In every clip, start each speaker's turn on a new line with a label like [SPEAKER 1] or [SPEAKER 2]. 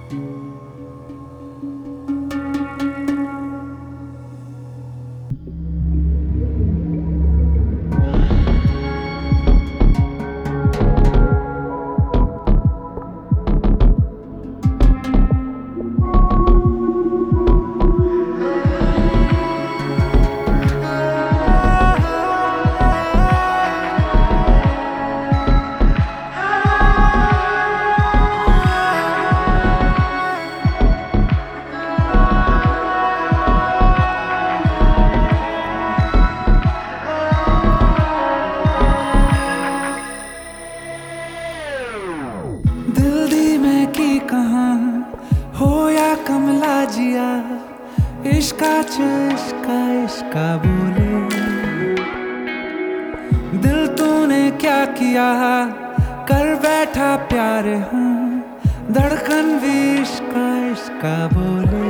[SPEAKER 1] कहाँ हो या कमला जिया, इश्का इश्का इश्का बोले। दिल तूने क्या किया, कर बैठा प्यार हूँ, धड़कन भी इश्का इश्का बोले।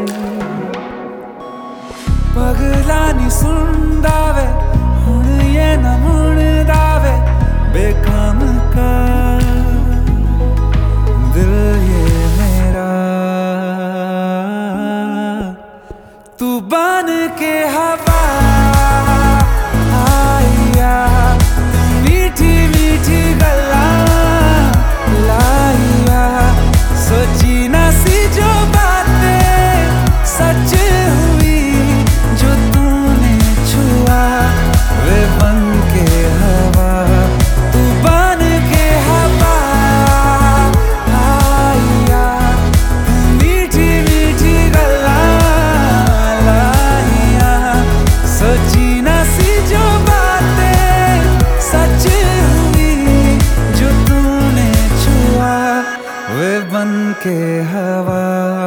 [SPEAKER 1] पगला नी सुनदा वे हुण ये न मुड़दा वे, बेकाम का दिल ये मेरा। तू बन के हवा आया, मीठी मीठी गल्ला लाया, सोची ना सी जो बातें सच हुई, जो तूने छुआ वे बन के हवा। तू बन के हवा आया, मीठी मीठी गल्ला लाया, सोची ना सी जो बातें सच हुई, जो तूने छुआ वे बन के हवा।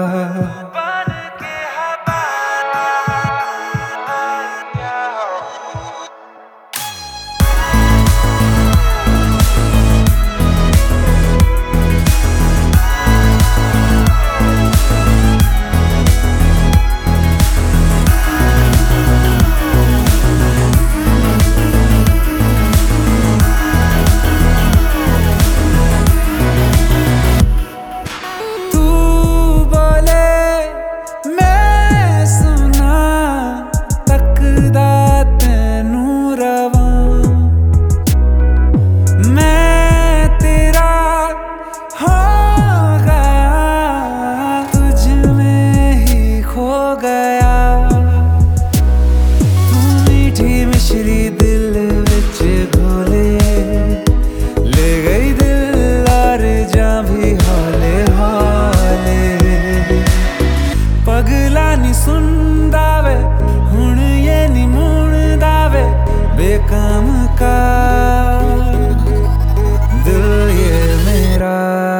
[SPEAKER 1] पगला नी सुनदा वे हुण ये नी मुड़दा वे, बेकाम का दिल ये मेरा।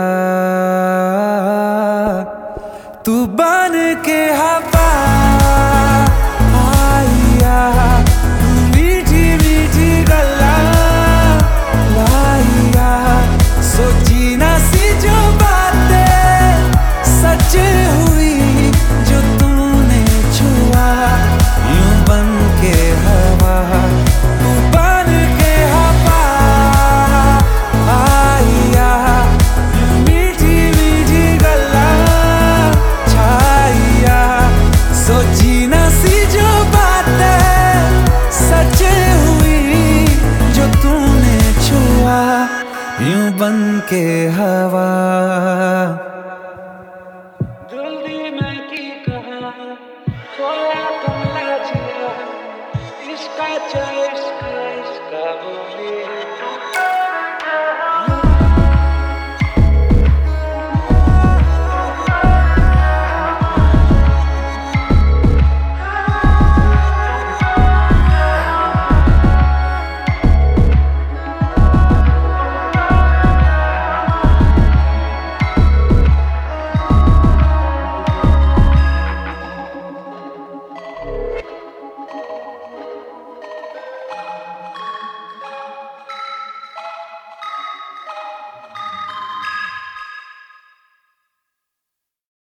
[SPEAKER 1] तू बन के हवा आया, मीठी मीठी गल्ला लाया, सोची ना सी जो बातें सच हुई, जो तूने छुआ यूं बन के हवा। तू बन के हवा आया, मीठी मीठी गल्ला छाया, सोची ना सी जो बातें सच हुई, जो तूने छुआ यूं बन के हवा।